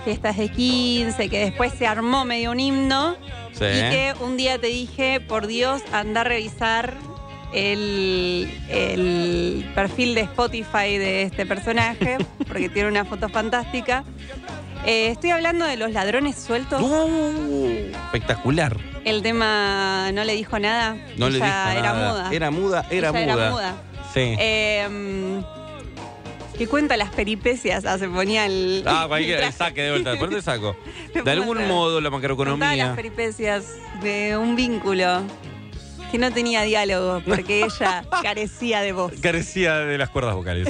fiestas de 15, que después se armó medio un himno. Sí. Y que un día te dije, por Dios, anda a revisar el perfil de Spotify de este personaje, porque tiene una foto fantástica. Estoy hablando de Los Ladrones Sueltos. Espectacular. El tema no le dijo nada. No le dijo Ella era nada. muda. Era muda. Ella era muda. Sí. Que cuenta las peripecias. Se ponía el. Cualquiera, el saque de vuelta. ¿Por qué te saco? De algún modo, la Contaba macroeconomía. las peripecias de un vínculo que no tenía diálogo porque ella carecía de voz. Carecía de las cuerdas vocales.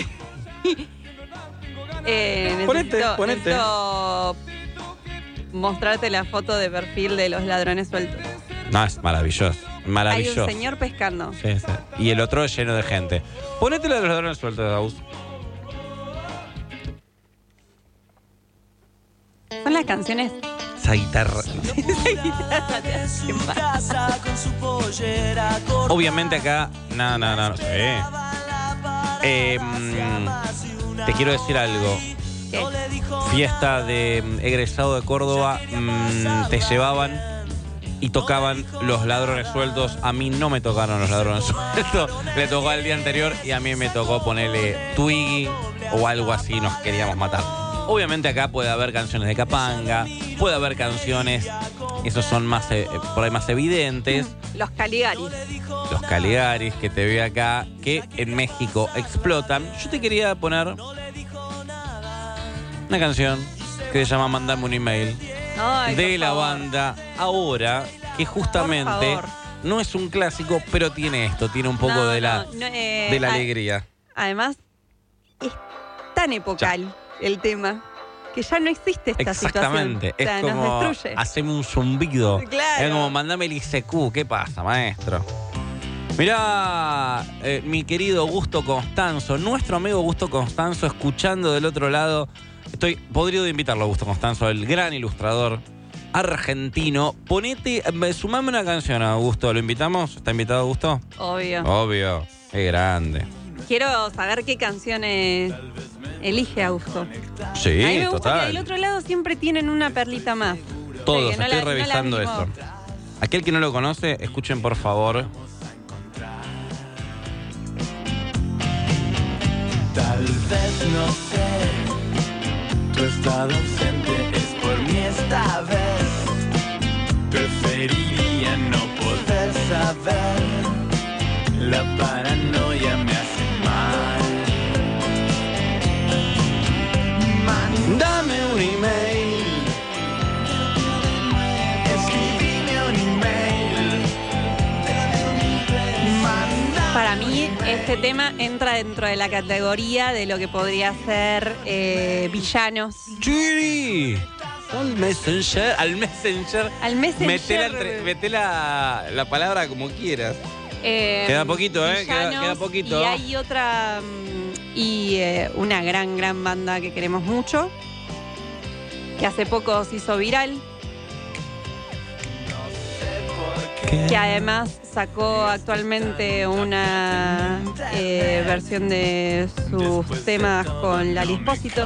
Ponete. Necesito mostrarte la foto de perfil de Los Ladrones Sueltos. No, es maravilloso. Maravilloso. Hay un señor pescando. Sí. Y el otro lleno de gente. Ponete la de Los Ladrones Sueltos, Agus. Son las canciones. Esa guitarra. Obviamente acá. No. Te quiero decir algo. ¿Qué? Fiesta de egresado de Córdoba. Te llevaban y tocaban Los Ladrones Sueltos. A mí no me tocaron Los Ladrones Sueltos. Le tocó al día anterior y a mí me tocó ponerle Twiggy o algo así. Nos queríamos matar. Obviamente acá puede haber canciones de Capanga, puede haber canciones, esos son más por ahí más evidentes. Los Caligaris. Los Caligaris que te veo acá, que en México explotan. Yo te quería poner una canción que se llama Mandame un email. Ay, de la favor. banda Ahora, que justamente no es un clásico, pero tiene esto, tiene un poco de la alegría. Además, es tan epocal el tema que ya no existe esta Exactamente. situación. O sea, Es como nos destruye. haceme un zumbido. Claro. Es como mandame el ICQ. ¿Qué pasa, maestro? Mirá, mi querido Gusto Constanzo, nuestro amigo Gusto Constanzo, escuchando del otro lado. Estoy podrido de invitarlo a Gusto Constanzo, el gran ilustrador argentino. Sumame una canción, Augusto. ¿Lo invitamos? ¿Está invitado Augusto? Obvio. Qué grande. Quiero saber qué canciones elige Augusto. Sí, A mí me gusta total. que del otro lado siempre tienen una perlita más. Todos, Sí, no estoy la revisando vimos. esto. Aquel que no lo conoce, escuchen por favor. Tal vez no sé, tu estado ausente es por mí esta vez. Preferiría no poder saber, la paranoia me hace mal. Mándame un email, escribime un email. Para mí, este tema entra dentro de la categoría de lo que podría ser villanos. ¡Chiri! Al Messenger. Al Messenger. Meté la palabra como quieras. Queda poquito, queda poquito. Y hay otra, una gran banda que queremos mucho, que hace poco se hizo viral, que además sacó actualmente una versión de sus temas con Lali Espósito.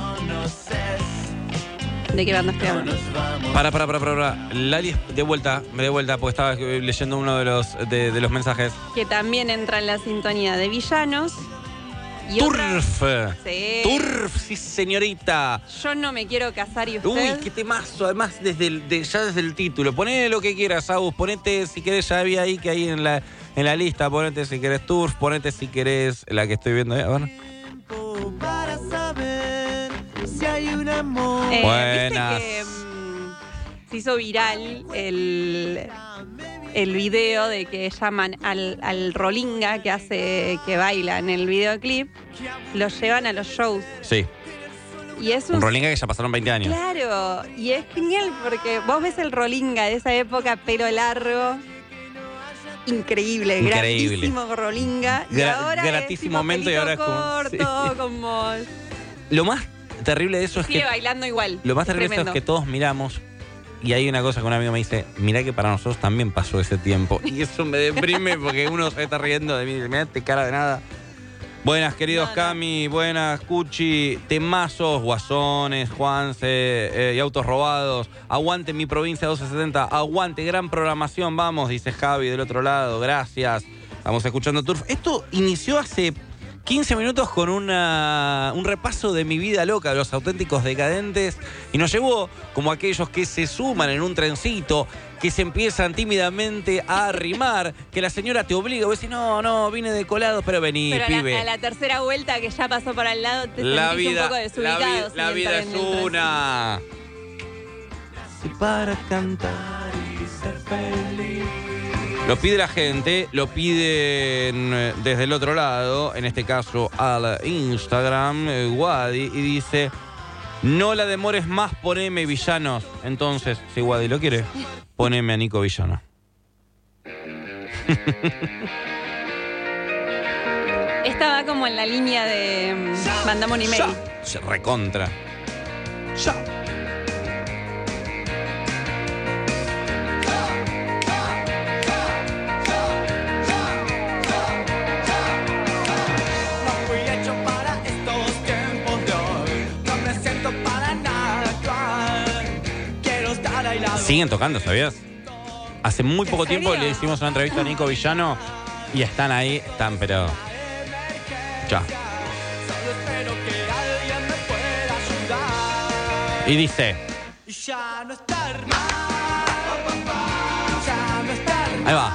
¿De qué banda estoy hablando? Para. Lali, de vuelta, porque estaba leyendo uno de los mensajes. Que también entra en la sintonía de villanos. Y otra- Turf. Sí. Turf, sí, señorita. Yo no me quiero casar y usted. Uy, qué temazo, además ya desde el título. Poné lo que quieras, Agus. Ponete, si querés, ya había ahí que hay en la lista. Ponete si querés Turf, ponete si querés la que estoy viendo ahí. A ver. Para saber si hay un amor. Buenas. Viste que se hizo viral el video de que llaman al Rolinga que baila en el videoclip, lo llevan a los shows. Sí, Y es un Rolinga que ya pasaron 20 años. Claro, y es genial porque vos ves el Rolinga de esa época, pelo largo, increíble. Gratísimo Rolinga. Y ahora gratísimo es tipo momento y ahora es como... corto, sí. como... Lo más terrible de eso es Sigue que... bailando igual. Lo más terrible de eso es que todos miramos y hay una cosa que un amigo me dice, mirá que para nosotros también pasó ese tiempo. Y eso me deprime porque uno se está riendo de mí y dice, mirá, te cara de nada. Buenas, queridos Cami, buenas, Cuchi, temazos, guasones, Juanse y autos robados. Aguante mi provincia 1270, aguante, gran programación, vamos, dice Javi del otro lado, gracias. Estamos escuchando Turf. Esto inició hace 15 minutos con un repaso de mi vida loca, de los auténticos decadentes, y nos llevó como aquellos que se suman en un trencito, que se empiezan tímidamente a arrimar, que la señora te obliga, vos decís, no, vine de colado, pero vení, pero pibe. A la tercera vuelta que ya pasó para el lado, te sentís un poco desubicado. La vida es una. Y para cantar y ser feliz. Lo pide la gente, lo piden desde el otro lado, en este caso al Instagram, Wadi, y dice, no la demores más, poneme villanos. Entonces, si Wadi lo quiere, poneme a Nico Villano. Esta va como en la línea de mandame un email. Se recontra. Ya. Siguen tocando, ¿sabías? Hace muy poco tiempo le hicimos una entrevista a Nico Villano y están ahí, pero ya. Y dice, ahí va.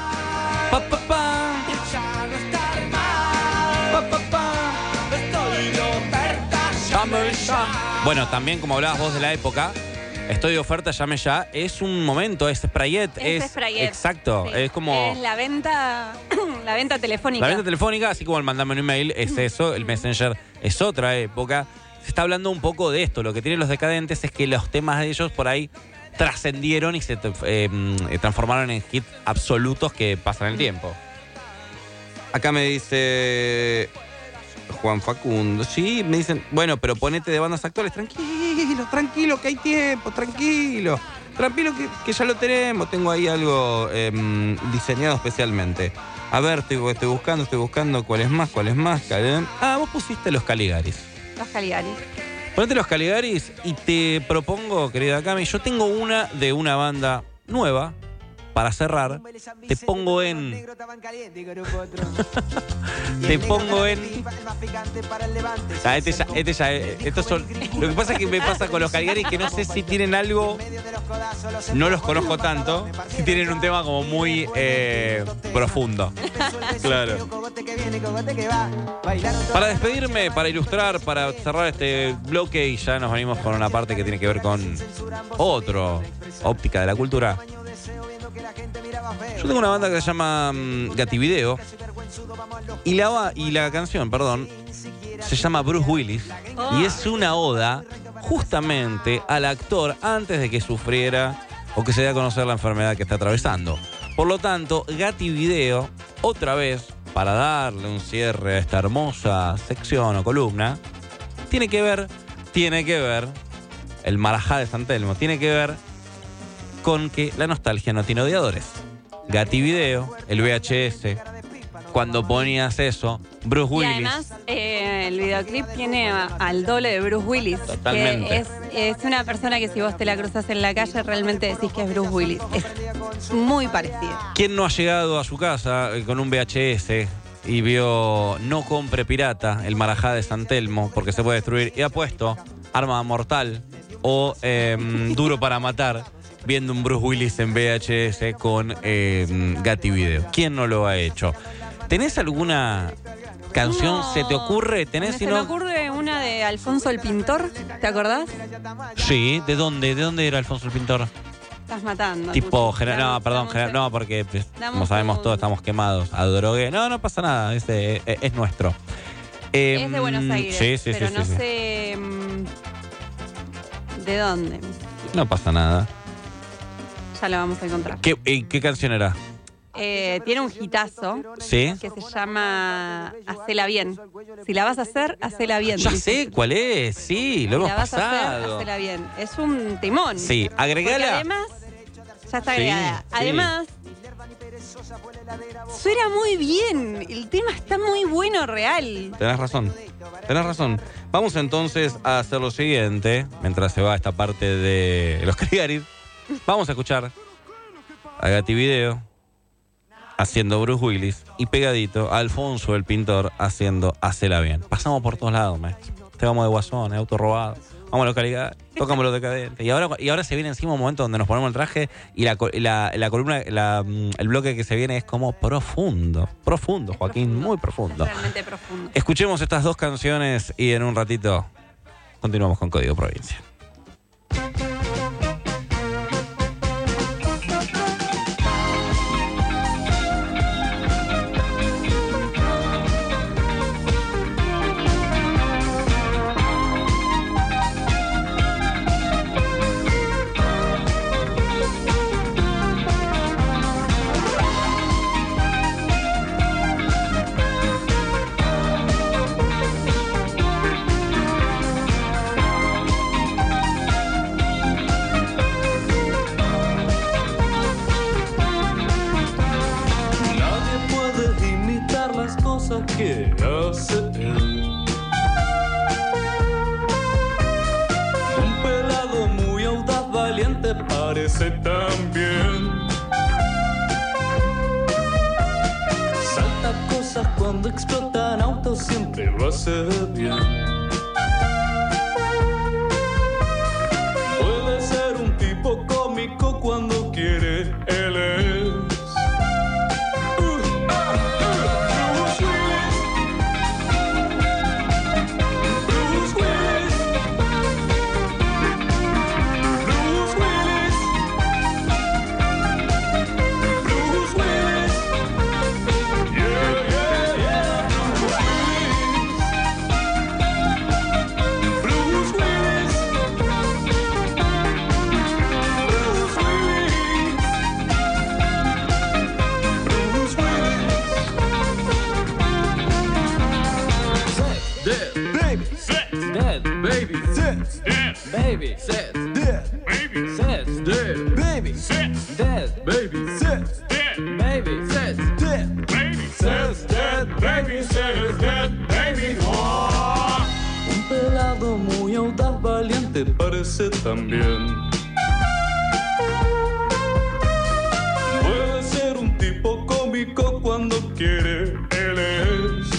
Bueno, también como hablabas vos de la época, estoy de oferta, llame ya. Es un momento, es Sprayet. Es Sprayet. Exacto, sí. Es como... Es la venta telefónica. La venta telefónica, así como el mandame un email, es eso. El Messenger es otra época. Se está hablando un poco de esto. Lo que tienen los decadentes es que los temas de ellos por ahí trascendieron y se transformaron en hits absolutos que pasan el tiempo. Acá me dice... Juan Facundo, sí, me dicen, bueno, pero ponete de bandas actuales, tranquilo, que hay tiempo, tranquilo que ya lo tenemos, tengo ahí algo diseñado especialmente. A ver, estoy buscando cuál es más. Vos pusiste los Caligaris. Los Caligaris. Ponete los Caligaris y te propongo, querida Cami, yo tengo una de una banda nueva. Para cerrar, te pongo en... estos son... Lo que pasa es que me pasa con los Caligaris que no sé si tienen algo... No los conozco tanto. Si tienen un tema como muy profundo. Claro. Para despedirme, para ilustrar, para cerrar este bloque y ya nos venimos con una parte que tiene que ver con óptica de la cultura. Yo tengo una banda que se llama Gativideo y la canción, se llama Bruce Willis y es una oda justamente al actor antes de que sufriera o que se dé a conocer la enfermedad que está atravesando. Por lo tanto, Gativideo, otra vez, para darle un cierre a esta hermosa sección o columna, tiene que ver el Marajá de San Telmo, tiene que ver con que la nostalgia no tiene odiadores. Gativideo, el VHS, cuando ponías eso, Bruce Willis. Y además, el videoclip tiene al doble de Bruce Willis. Totalmente. Que es una persona que si vos te la cruzas en la calle, realmente decís que es Bruce Willis. Es muy parecido. ¿Quién no ha llegado a su casa con un VHS y vio No compre pirata, el Marajá de San Telmo, porque se puede destruir, y ha puesto Arma Mortal o Duro para Matar, viendo un Bruce Willis en VHS con Gativideo? ¿Quién no lo ha hecho? ¿Tenés alguna canción? No. ¿Se te ocurre? Se me ocurre una de Alfonso el Pintor, ¿te acordás? Sí, ¿de dónde era Alfonso el Pintor? Estás matando. Tipo, no, porque como sabemos todos estamos quemados. A drogue. No pasa nada, es nuestro. Es de Buenos Aires, sí, pero no sé de dónde. No pasa nada. Ya la vamos a encontrar. ¿Qué canción era? Tiene un hitazo, ¿Sí? Que se llama Hacela Bien. Si la vas a hacer, hacela bien. Ya sé cuál es, sí, lo hemos Si la vas a hacer, pasado. hacela bien. Es un timón. Sí, agregala. Porque además, ya está agregada. Sí. Además, suena muy bien. El tema está muy bueno, real. Tenés razón. Vamos entonces a hacer lo siguiente, mientras se va esta parte de los Crigarid. Vamos a escuchar a Gati Video haciendo Bruce Willis y pegadito a Alfonso el Pintor haciendo Hacela Bien. Pasamos por todos lados, maestro. Te vamos de Guasón, auto robado. Vamos a localidad, tocamos los decadentes. Y ahora se viene encima un momento donde nos ponemos el traje y la columna, el bloque que se viene es como profundo. Profundo, Joaquín, muy profundo. Realmente profundo. Escuchemos estas dos canciones y en un ratito continuamos con Código Provincia. Que hace él. Un pelado muy audaz, valiente parece también. Salta cosas cuando explotan autos, siempre lo hace bien. Puede ser un tipo cómico cuando quiere, él es. Baby, says dead. Baby says dead. Baby says dead. Baby says dead. Baby says dead. Baby says dead. Baby says dead. Baby. Oh. Un pelado muy audaz, valiente parece también. Puede ser un tipo cómico cuando quiere, él es.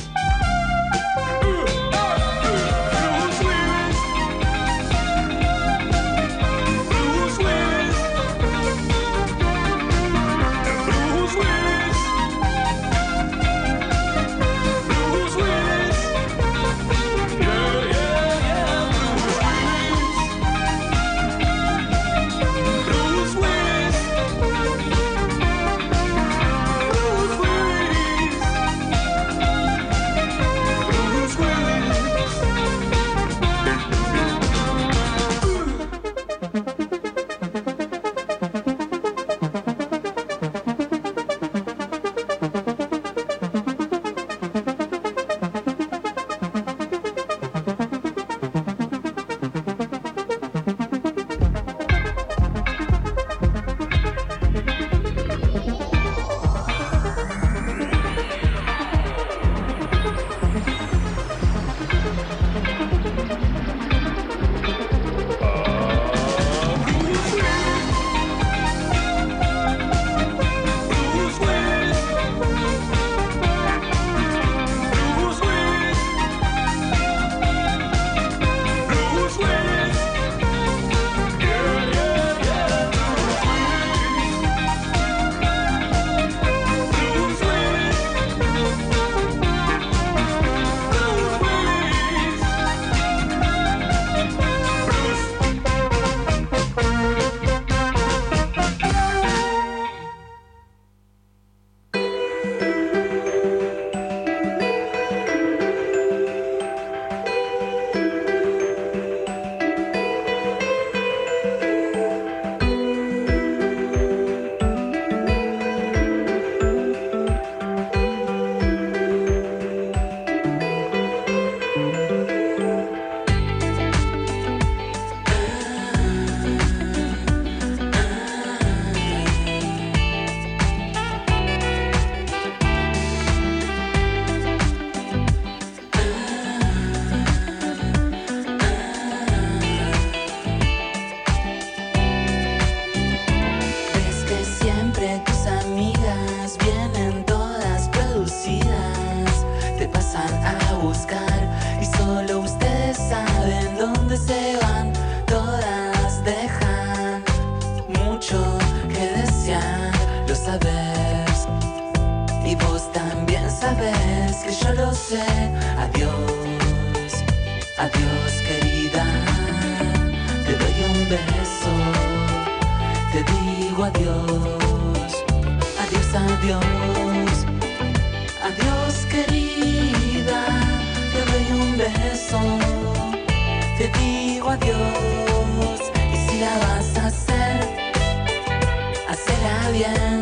que yo lo sé. Adiós, adiós querida, te doy un beso, te digo adiós, adiós, adiós, adiós querida, te doy un beso, te digo adiós, y si la vas a hacer, hacela bien,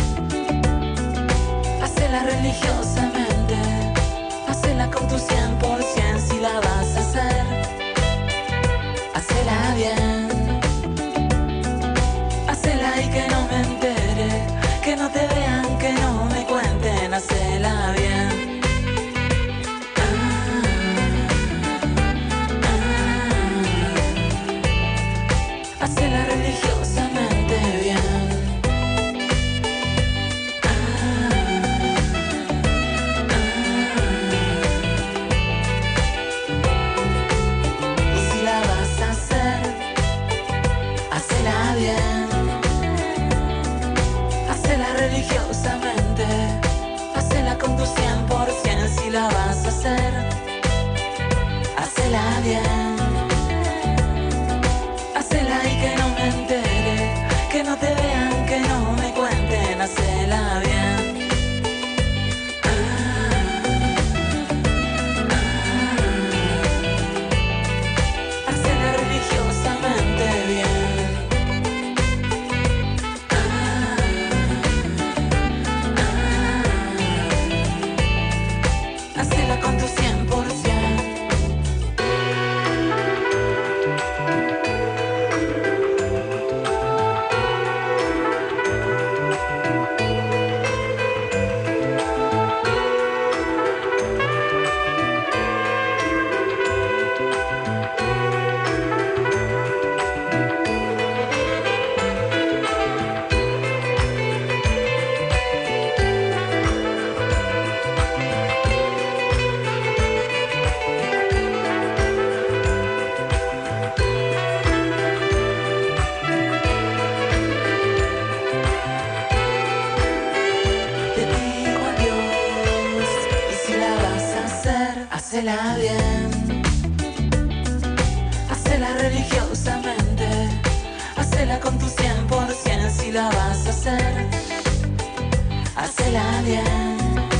hacela religiosamente, hacela con tu 100%, si la vas a hacer, hacela bien, hacela y que no me entere, que no te vean, que no me cuenten, hacela bien. Hacela religiosamente bien. Y si la vas a hacer, hacela bien. Hacela religiosamente. Hacela con tu 100%. Si la vas a hacer, hacela bien. Hacela y que no me entere, que no te vean, que no me cuenten, hacela bien. Hacela religiosamente bien. Hacela con tu 100%. Te digo adiós, y si la vas a hacer, hacela bien. Hacela religiosamente, hacela con tu 100%, si la vas a hacer, hacela bien.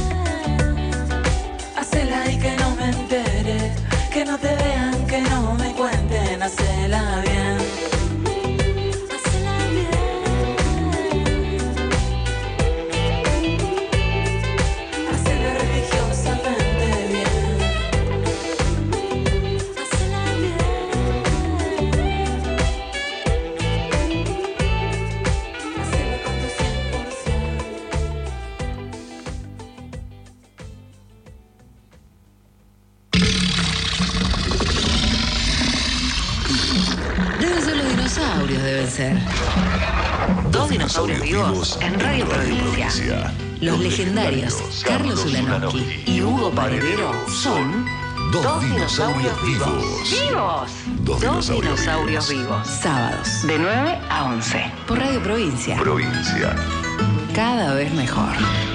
Hacela y que no me entere, que no te vean, que no me cuenten, hacela bien. Hacela bien. Hacela religiosamente bien. Hacela bien. Hacela con tu 100%. Deben ser los dinosaurios, deben ser. Dos dinosaurios vivos en Radio Provincia. Los legendarios Carlos Ulanowski y Hugo Paredero son Dos dinosaurios vivos. ¡Vivos! Dos dinosaurios vivos. Sábados, de 9 a 11. Por Radio Provincia. Provincia. Cada vez mejor.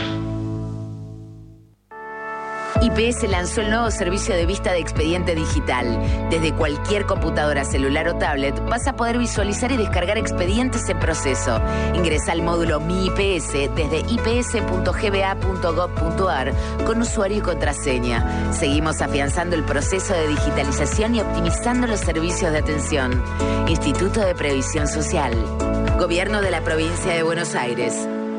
IPS lanzó el nuevo servicio de vista de expediente digital. Desde cualquier computadora, celular o tablet vas a poder visualizar y descargar expedientes en proceso. Ingresa al módulo Mi IPS desde ips.gba.gov.ar con usuario y contraseña. Seguimos afianzando el proceso de digitalización y optimizando los servicios de atención. Instituto de Previsión Social. Gobierno de la Provincia de Buenos Aires.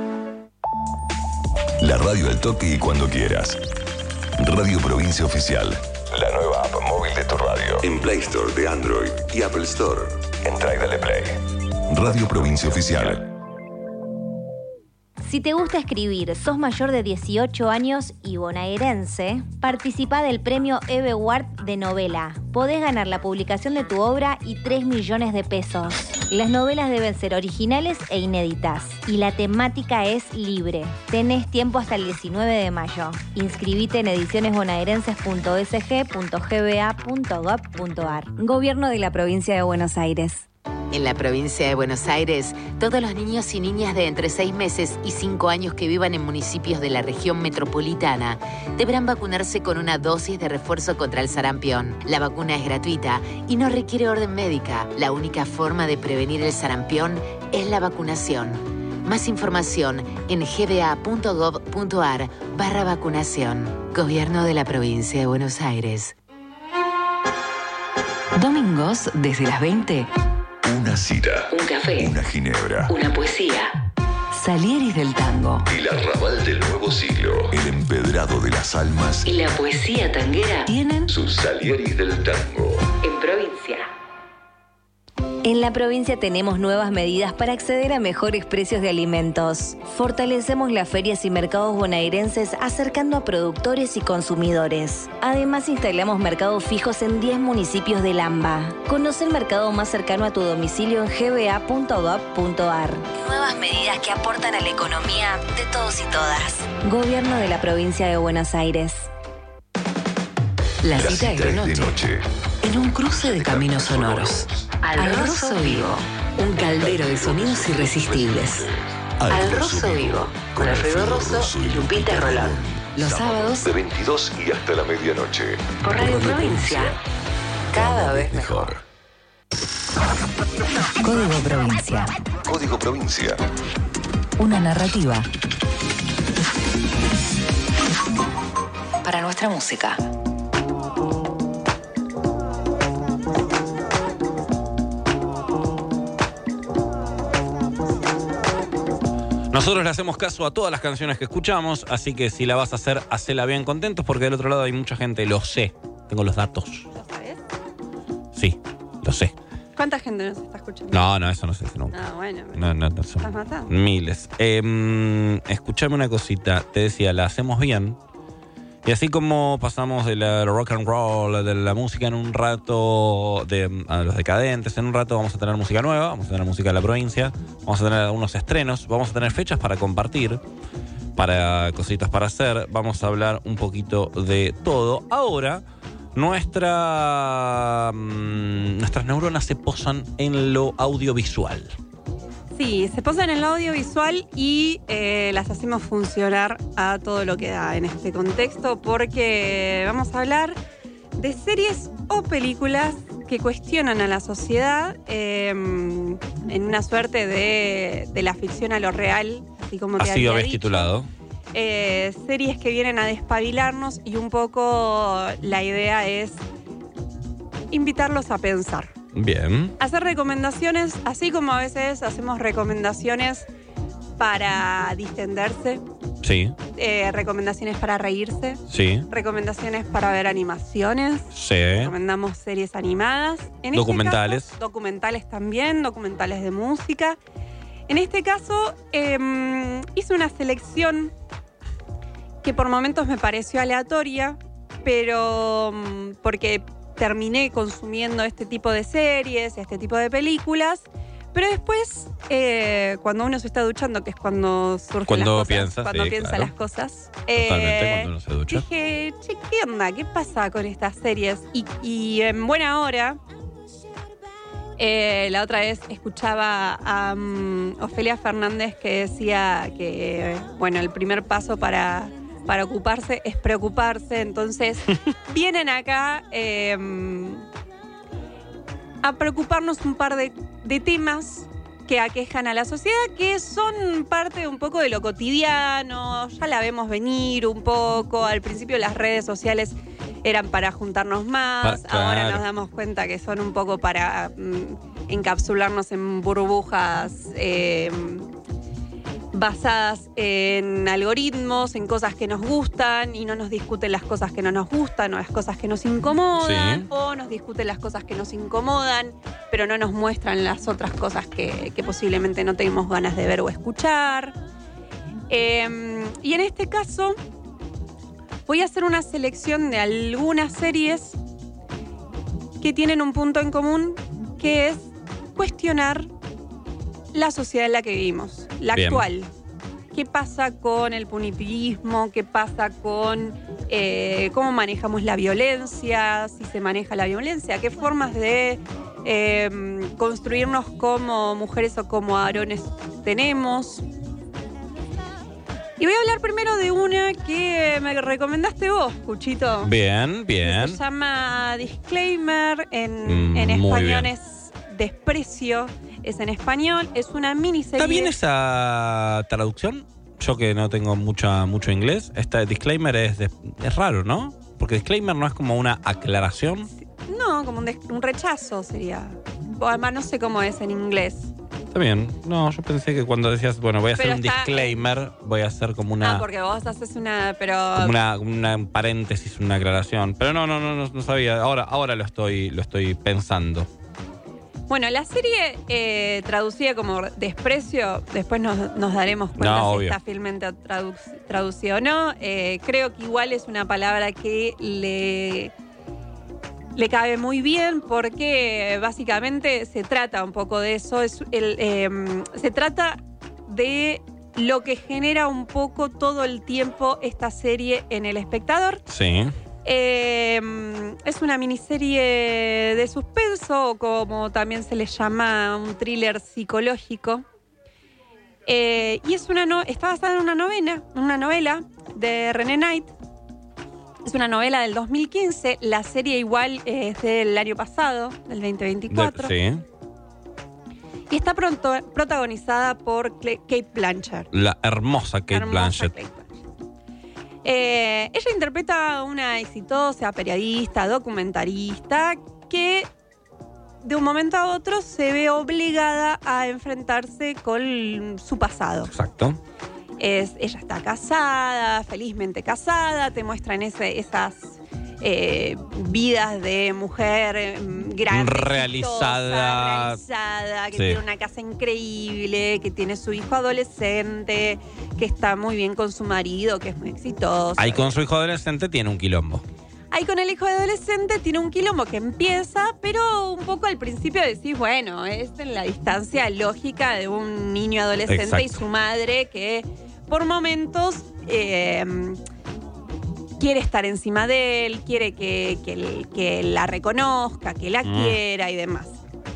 La radio al toque y cuando quieras. Radio Provincia Oficial. La nueva app móvil de tu radio. En Play Store de Android y Apple Store. Entra y dale play. Radio Provincia Oficial. Si te gusta escribir, sos mayor de 18 años y bonaerense, participa del premio Eve Ward de novela. Podés ganar la publicación de tu obra y 3 millones de pesos. Las novelas deben ser originales e inéditas. Y la temática es libre. Tenés tiempo hasta el 19 de mayo. Inscribite en edicionesbonaerenses.sg.gba.gov.ar. Gobierno de la Provincia de Buenos Aires. En la provincia de Buenos Aires, todos los niños y niñas de entre 6 meses y 5 años que vivan en municipios de la región metropolitana deberán vacunarse con una dosis de refuerzo contra el sarampión. La vacuna es gratuita y no requiere orden médica. La única forma de prevenir el sarampión es la vacunación. Más información en gba.gov.ar/vacunación. Gobierno de la provincia de Buenos Aires. Domingos desde las 20. Una cita. Un café. Una ginebra. Una poesía. Salieris del tango. El arrabal del nuevo siglo. El empedrado de las almas. Y la poesía tanguera tienen Sus Salieris del tango. en provincia. En la provincia tenemos nuevas medidas para acceder a mejores precios de alimentos. Fortalecemos las ferias y mercados bonaerenses acercando a productores y consumidores. Además, instalamos mercados fijos en 10 municipios del AMBA. Conoce el mercado más cercano a tu domicilio en gba.gov.ar. Nuevas medidas que aportan a la economía de todos y todas. Gobierno de la provincia de Buenos Aires. La La cita es de noche. En un cruce de caminos sonoros. Al Rosso Vivo. Un caldero de sonidos irresistibles. Al Rosso Vivo. Con Alfredo Rosso y Lupita Rolón. Los sábados De 22 y hasta la medianoche. por Radio Provincia. Cada vez mejor. Código Provincia. Código Provincia. Una narrativa para nuestra música. Nosotros le hacemos caso a todas las canciones que escuchamos, así que si la vas a hacer, hacela bien contentos, porque del otro lado hay mucha gente, lo sé, tengo los datos. ¿Lo sabes? Sí, lo sé. ¿Cuánta gente nos está escuchando? No, eso no sé si nunca. Ah, bueno. No, son Estás matando. miles. Escuchame una cosita, te decía, la hacemos bien. Y así como pasamos de la rock and roll, de la música en un rato, a los decadentes, en un rato vamos a tener música nueva, vamos a tener música de la provincia, vamos a tener algunos estrenos, vamos a tener fechas para compartir, para cositas para hacer, vamos a hablar un poquito de todo. Ahora, nuestras neuronas se posan en lo audiovisual. Sí, se posan en el audiovisual y las hacemos funcionar a todo lo que da en este contexto, porque vamos a hablar de series o películas que cuestionan a la sociedad en una suerte de la ficción a lo real, así como te Así había habéis dicho. titulado. Series que vienen a despabilarnos y un poco la idea es invitarlos a pensar. Bien. Hacer recomendaciones, así como a veces hacemos recomendaciones para distenderse, Sí, recomendaciones para reírse, sí, recomendaciones para ver animaciones, sí. recomendamos series animadas. En Documentales. Este caso, documentales también, documentales de música. En este caso, hice una selección que por momentos me pareció aleatoria, pero porque terminé consumiendo este tipo de series, este tipo de películas, pero después, cuando uno se está duchando, que es cuando surgen Cuando las cosas, piensa, cuando sí, piensa claro. las cosas, Totalmente, cuando uno se ducha. dije, che, ¿qué onda? ¿Qué pasa con estas series? Y en buena hora, la otra vez escuchaba a Ofelia Fernández que decía que, bueno, el primer paso para ocuparse es preocuparse. Entonces, vienen acá a preocuparnos un par de temas que aquejan a la sociedad, que son parte un poco de lo cotidiano. Ya la vemos venir un poco. Al principio las redes sociales eran para juntarnos más. Claro. Ahora nos damos cuenta que son un poco para encapsularnos en burbujas basadas en algoritmos, en cosas que nos gustan, y no nos discuten las cosas que no nos gustan o las cosas que nos incomodan, Sí. o nos discuten las cosas que nos incomodan, pero no nos muestran las otras cosas que posiblemente no tenemos ganas de ver o escuchar. Y en este caso voy a hacer una selección de algunas series que tienen un punto en común, que es cuestionar la sociedad en la que vivimos, la Bien. actual. ¿Qué pasa con el punitivismo? ¿Qué pasa con cómo manejamos la violencia? Si se maneja la violencia, ¿qué formas de construirnos como mujeres o como varones tenemos. Y voy a hablar primero de una que me recomendaste vos, Cuchito. Bien, bien. Se llama Disclaimer, en español es Desprecio, es en español, es una miniserie. ¿Está bien esa traducción? Yo que no tengo mucho inglés, Disclaimer es raro, ¿no? Porque Disclaimer no es como una aclaración. No, como un rechazo sería. O además no sé cómo es en inglés. Está bien. No, yo pensé que cuando decías, bueno, voy a hacer Pero un disclaimer, voy a hacer como una... porque vos haces una, pero... Como una paréntesis, una aclaración. Pero no sabía. Ahora lo estoy pensando. Bueno, la serie traducida como Desprecio, después nos daremos cuenta si obvio. está fielmente traducido o no. Creo que igual es una palabra que le cabe muy bien porque básicamente se trata un poco de eso. Se trata de lo que genera un poco todo el tiempo esta serie en el espectador. Sí. Es una miniserie de suspenso, o como también se le llama, un thriller psicológico. Y está basada en una novela de René Knight. Es una novela del 2015. La serie igual es del año pasado, del 2024. Sí. Y está protagonizada por Cate Blanchett. La hermosa Cate Blanchett. Ella interpreta a una exitosa periodista, documentarista, que de un momento a otro se ve obligada a enfrentarse con su pasado. Exacto. Ella está casada, felizmente casada, te muestran esas vidas de mujer grande, realizada, que tiene una casa increíble, que tiene su hijo adolescente, que está muy bien con su marido, que es muy exitoso. Ahí con su hijo adolescente tiene un quilombo. Ahí con el hijo adolescente tiene un quilombo que empieza, pero un poco al principio decís, bueno, es en la distancia lógica de un niño adolescente. Exacto. Y su madre que por momentos quiere estar encima de él, quiere que la reconozca, que la quiera y demás.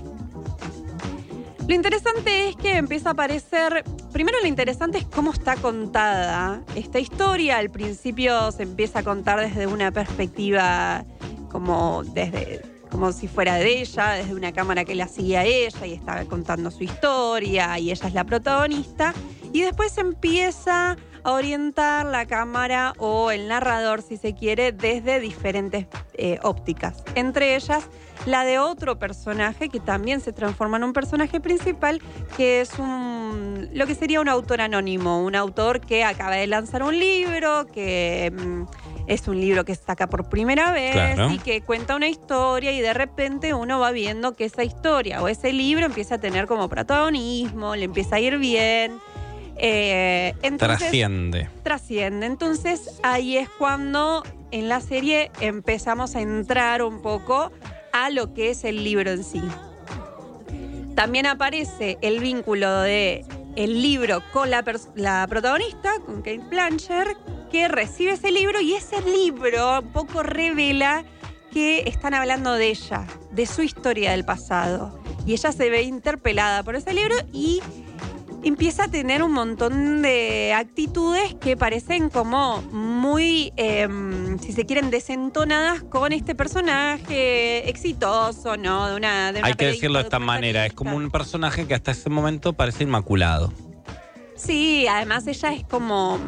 Lo interesante es que empieza a aparecer... Primero lo interesante es cómo está contada esta historia. Al principio se empieza a contar desde una perspectiva como si fuera de ella, desde una cámara que la sigue a ella y está contando su historia y ella es la protagonista. Y después se empieza a orientar la cámara o el narrador, si se quiere, desde diferentes ópticas. Entre ellas, la de otro personaje que también se transforma en un personaje principal, que es lo que sería un autor anónimo, un autor que acaba de lanzar un libro, que es un libro que saca por primera vez, claro, y que cuenta una historia y de repente uno va viendo que esa historia o ese libro empieza a tener como protagonismo, le empieza a ir bien. Trasciende. Entonces ahí es cuando en la serie empezamos a entrar un poco a lo que es el libro en sí. También aparece el vínculo de el libro con la protagonista, con Cate Blanchett, que recibe ese libro y ese libro un poco revela que están hablando de ella, de su historia del pasado. Y ella se ve interpelada por ese libro y empieza a tener un montón de actitudes que parecen como muy, si se quieren, desentonadas con este personaje exitoso, ¿no? De una Hay que decirlo de esta manera, es como un personaje que hasta ese momento parece inmaculado. Sí, además ella es como...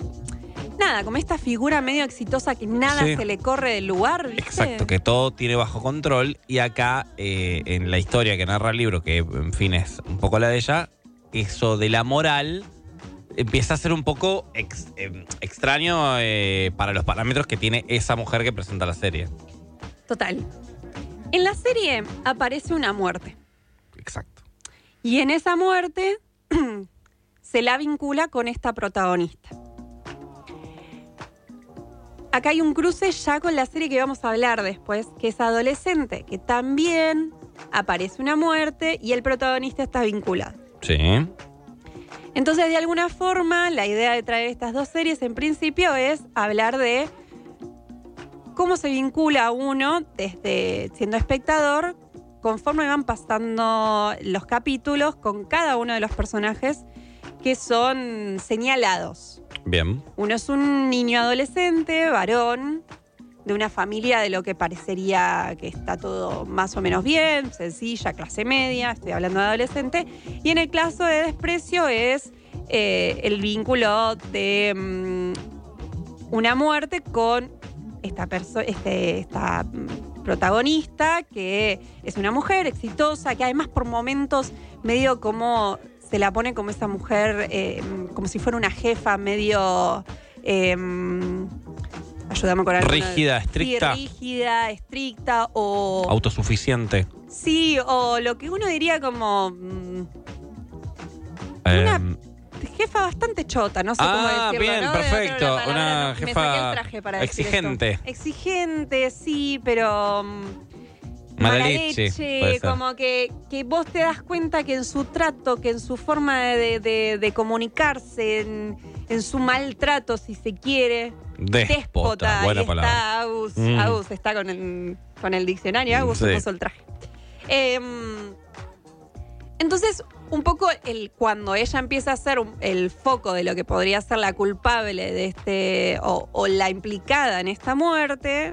como esta figura medio exitosa que nada se le corre del lugar, ¿viste? Exacto, que todo tiene bajo control. Y acá, en la historia que narra el libro, que en fin es un poco la de ella, eso de la moral empieza a ser un poco extraño para los parámetros que tiene esa mujer que presenta la serie. Total. En la serie aparece una muerte. Exacto. Y en esa muerte se la vincula con esta protagonista. Acá hay un cruce ya con la serie que vamos a hablar después, que es Adolescente, que también aparece una muerte y el protagonista está vinculado. Sí. Entonces, de alguna forma, la idea de traer estas dos series en principio es hablar de cómo se vincula uno desde siendo espectador conforme van pasando los capítulos con cada uno de los personajes que son señalados. Bien. Uno es un niño adolescente, varón, de una familia de lo que parecería que está todo más o menos bien, sencilla, clase media, estoy hablando de adolescente. Y en el caso de Desprecio es el vínculo de una muerte con esta protagonista, que es una mujer exitosa, que además por momentos medio como se la pone como esa mujer, como si fuera una jefa medio... ayúdame con algo. Rígida, estricta. Sí, rígida, estricta o... Autosuficiente. Sí, o lo que uno diría como... una jefa bastante chota, no sé cómo decirlo. Bien, ¿no? perfecto. Una me jefa saqué el traje para decir exigente. esto. Exigente, sí, pero... Mala leche, puede ser. Como que vos te das cuenta que en su trato, que en su forma de comunicarse, en su maltrato, si se quiere... Déspota, buena palabra. Está Agus está con el diccionario, Agus se puso el traje. Entonces, un poco cuando ella empieza a ser el foco de lo que podría ser la culpable de o la implicada en esta muerte,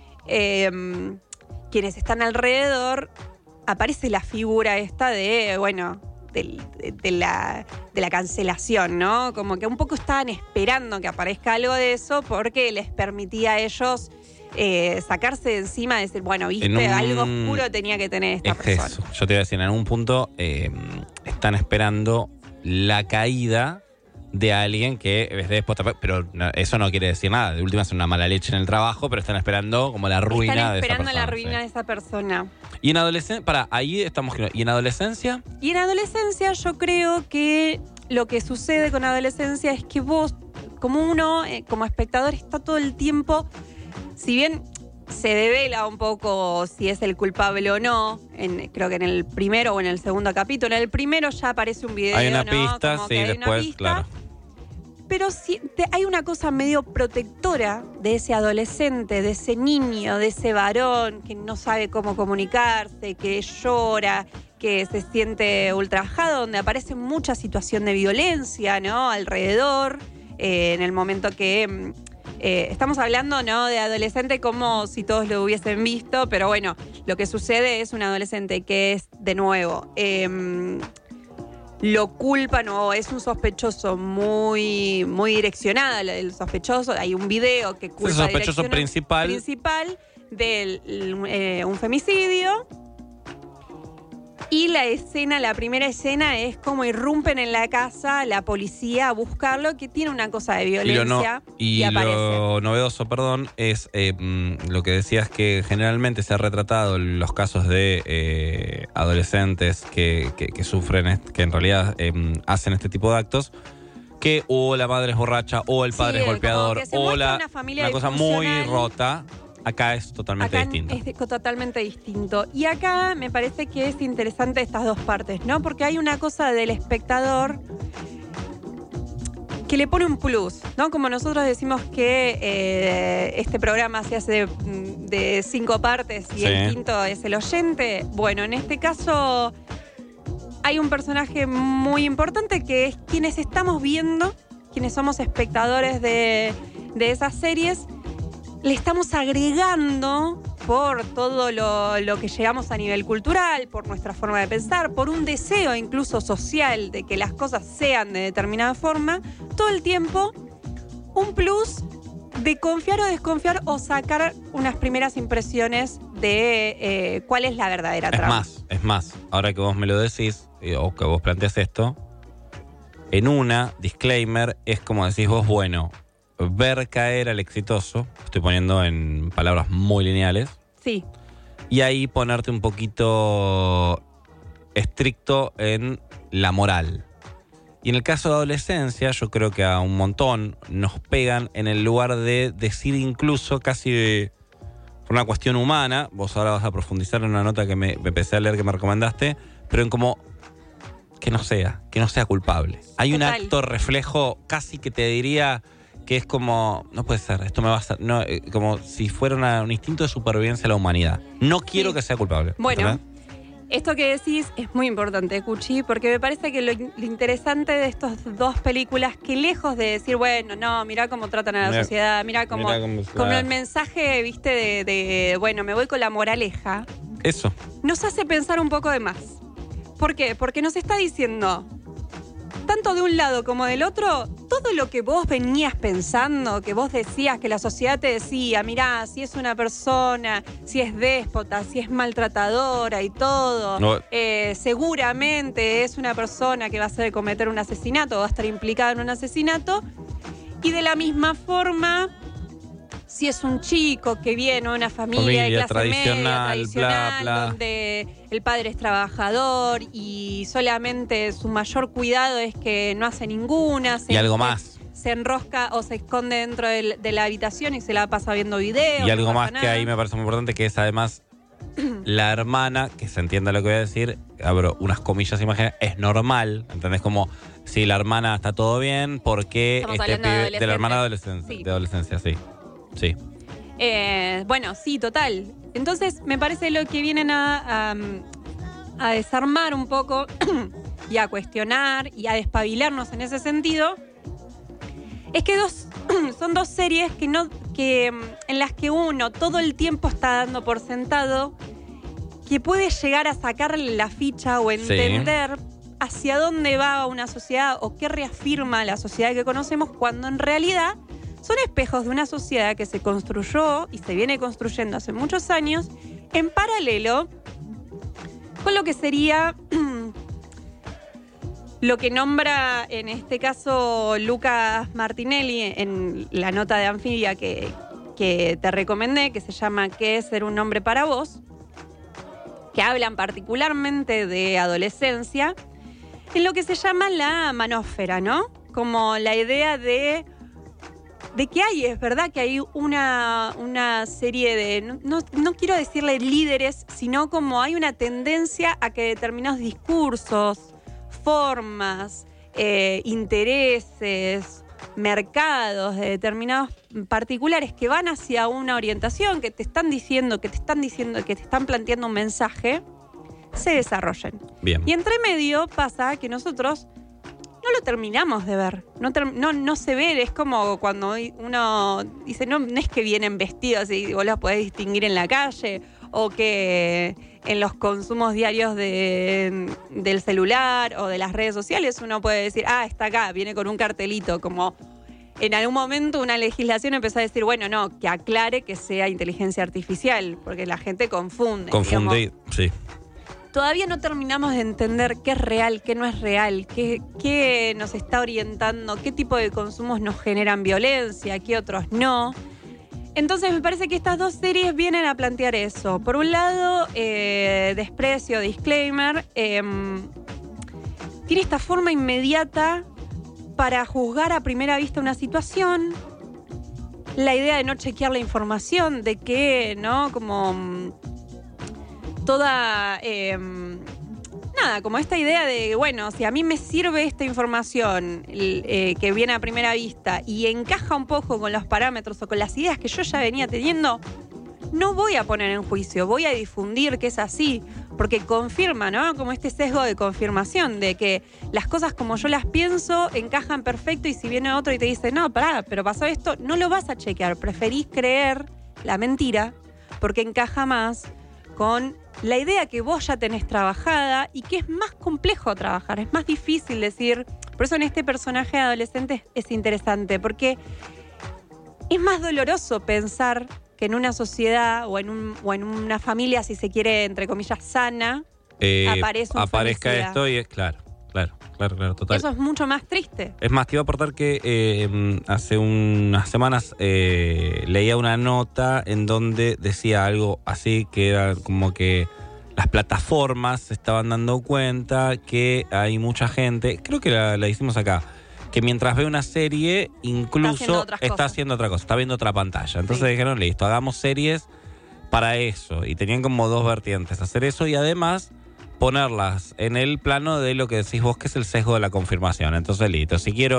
quienes están alrededor, aparece la figura esta de, bueno, de la cancelación, ¿no? Como que un poco estaban esperando que aparezca algo de eso porque les permitía a ellos sacarse de encima y decir, bueno, viste, algo oscuro tenía que tener esta persona. Eso. Yo te iba a decir, en algún punto están esperando la caída de alguien que es déspota, pero eso no quiere decir nada. De última es una mala leche en el trabajo, pero están esperando como la ruina de esa persona. Están esperando la ruina de esa persona. Y en adolescencia, ahí estamos. ¿Y en adolescencia? Y en adolescencia yo creo que lo que sucede con adolescencia es que vos, como uno, como espectador, está todo el tiempo, si bien se devela un poco si es el culpable o no, creo que en el primero o en el segundo capítulo. En el primero ya aparece un video, hay una ¿no? pista, como sí, que hay después, una pista, claro. Pero sí, hay una cosa medio protectora de ese adolescente, de ese niño, de ese varón que no sabe cómo comunicarse, que llora, que se siente ultrajado, donde aparece mucha situación de violencia, ¿no? Alrededor, en el momento que... estamos hablando, ¿no?, de adolescente como si todos lo hubiesen visto, pero bueno, lo que sucede es un adolescente que es, de nuevo, lo culpan o es un sospechoso muy, muy direccionado. El sospechoso, hay un video que culpa el sospechoso principal de un femicidio. Y la primera escena es como irrumpen en la casa la policía a buscarlo, que tiene una cosa de violencia y aparece. Lo novedoso, es lo que decías, que generalmente se ha retratado los casos de adolescentes que sufren, que en realidad hacen este tipo de actos, que o la madre es borracha, o el padre es golpeador, o una cosa muy rota. Acá es totalmente distinto. Es totalmente distinto. Y acá me parece que es interesante estas dos partes, ¿no? Porque hay una cosa del espectador que le pone un plus, ¿no? Como nosotros decimos que este programa se hace de 5 partes y el quinto es el oyente. Bueno, en este caso hay un personaje muy importante que es quienes estamos viendo, quienes somos espectadores de esas series. Le estamos agregando por todo lo que llegamos a nivel cultural, por nuestra forma de pensar, por un deseo incluso social de que las cosas sean de determinada forma, todo el tiempo un plus de confiar o desconfiar o sacar unas primeras impresiones de cuál es la verdadera trama. Es más, ahora que vos me lo decís, o que vos planteas esto, en una, disclaimer, es como decís vos, bueno, ver caer al exitoso, estoy poniendo en palabras muy lineales. Sí. Y ahí ponerte un poquito estricto en la moral. Y en el caso de adolescencia, yo creo que a un montón nos pegan en el lugar de decir incluso casi por una cuestión humana. Vos ahora vas a profundizar en una nota que me empecé a leer que me recomendaste, pero en como que no sea culpable. Hay un acto reflejo casi que te diría... que es como, no puede ser, esto me va a hacer, no, como si fuera un instinto de supervivencia de la humanidad. No quiero que sea culpable. Bueno, Esto que decís es muy importante, Cuchi, porque me parece que lo interesante de estas dos películas, que lejos de decir, bueno, no, mirá cómo tratan a la sociedad, mirá cómo el mensaje, viste, de, bueno, me voy con la moraleja. Eso. Nos hace pensar un poco de más. ¿Por qué? Porque nos está diciendo, tanto de un lado como del otro, todo lo que vos venías pensando, que vos decías, que la sociedad te decía, mirá, si es una persona, si es déspota, si es maltratadora y todo, no. Seguramente es una persona que va a hacer cometer un asesinato, va a estar implicada en un asesinato, y de la misma forma, si es un chico que viene de una familia de clase media, tradicional, bla, bla, donde el padre es trabajador y solamente su mayor cuidado es que no hace ninguna. Y algo más. Se enrosca o se esconde dentro de la habitación y se la pasa viendo videos. Y algo más que ahí me parece muy importante, que es además la hermana, que se entienda lo que voy a decir, abro unas comillas, imágenes, es normal, ¿entendés? Como si la hermana está todo bien, ¿por qué este pibe de la hermana de adolescencia? Sí. Sí. Bueno, sí, total. Entonces, me parece lo que vienen a desarmar un poco y a cuestionar y a despabilarnos en ese sentido, es que son dos series en las que uno todo el tiempo está dando por sentado que puede llegar a sacarle la ficha o entender hacia dónde va una sociedad o qué reafirma la sociedad que conocemos, cuando en realidad son espejos de una sociedad que se construyó y se viene construyendo hace muchos años en paralelo con lo que sería lo que nombra en este caso Lucas Martinelli en la nota de Anfibia que te recomendé, que se llama ¿Qué es ser un hombre para vos?, que hablan particularmente de adolescencia, en lo que se llama la manósfera, ¿no? Como la idea de que es verdad que hay una serie de, no quiero decirle líderes, sino como hay una tendencia a que determinados discursos, formas, intereses, mercados de determinados particulares que van hacia una orientación, que te están planteando un mensaje, se desarrollen. Bien. Y entre medio pasa que nosotros no lo terminamos de ver. No se ve, es como cuando uno dice, no es que vienen vestidos y vos los podés distinguir en la calle, o que en los consumos diarios del celular o de las redes sociales uno puede decir, está acá, viene con un cartelito, como en algún momento una legislación empezó a decir, bueno, no, que aclare que sea inteligencia artificial, porque la gente confunde. Confunde, sí. Todavía no terminamos de entender qué es real, qué no es real, qué nos está orientando, qué tipo de consumos nos generan violencia, qué otros no. Entonces me parece que estas dos series vienen a plantear eso. Por un lado, Desprecio, Disclaimer, tiene esta forma inmediata para juzgar a primera vista una situación, la idea de no chequear la información, de que, ¿no? Como toda, como esta idea de, bueno, si a mí me sirve esta información que viene a primera vista y encaja un poco con los parámetros o con las ideas que yo ya venía teniendo, no voy a poner en juicio, voy a difundir que es así, porque confirma, ¿no? Como este sesgo de confirmación, de que las cosas como yo las pienso encajan perfecto, y si viene otro y te dice, no, pará, pero pasó esto, no lo vas a chequear, preferís creer la mentira porque encaja más con la idea que vos ya tenés trabajada y que es más complejo trabajar, es más difícil decir. Por eso en este personaje adolescente es interesante, porque es más doloroso pensar que en una sociedad o en una familia, si se quiere, entre comillas, sana, aparezca esto y es claro, total. Eso es mucho más triste. Es más, te iba a aportar que hace unas semanas leía una nota en donde decía algo así, que era como que las plataformas se estaban dando cuenta que hay mucha gente, creo que la hicimos acá, que mientras ve una serie incluso está haciendo otra cosa, está viendo otra pantalla. Entonces dijeron, listo, hagamos series para eso. Y tenían como dos vertientes, hacer eso y además ponerlas en el plano de lo que decís vos, que es el sesgo de la confirmación. Entonces, listo,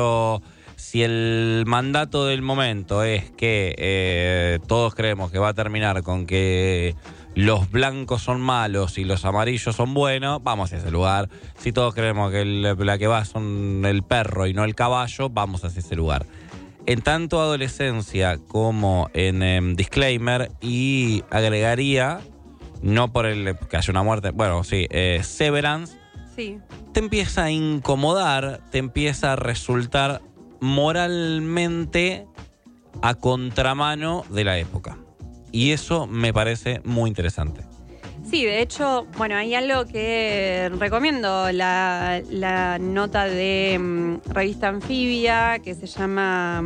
si el mandato del momento es que todos creemos que va a terminar con que los blancos son malos y los amarillos son buenos, vamos a ese lugar. Si todos creemos que la que va son el perro y no el caballo, vamos a ese lugar. En tanto adolescencia como en Disclaimer, y agregaría, no por el que haya una muerte, bueno, sí, Severance, Sí. te empieza a incomodar, te empieza a resultar moralmente a contramano de la época. Y eso me parece muy interesante. Sí, de hecho, bueno, hay algo que recomiendo, la nota de Revista Anfibia, que se llama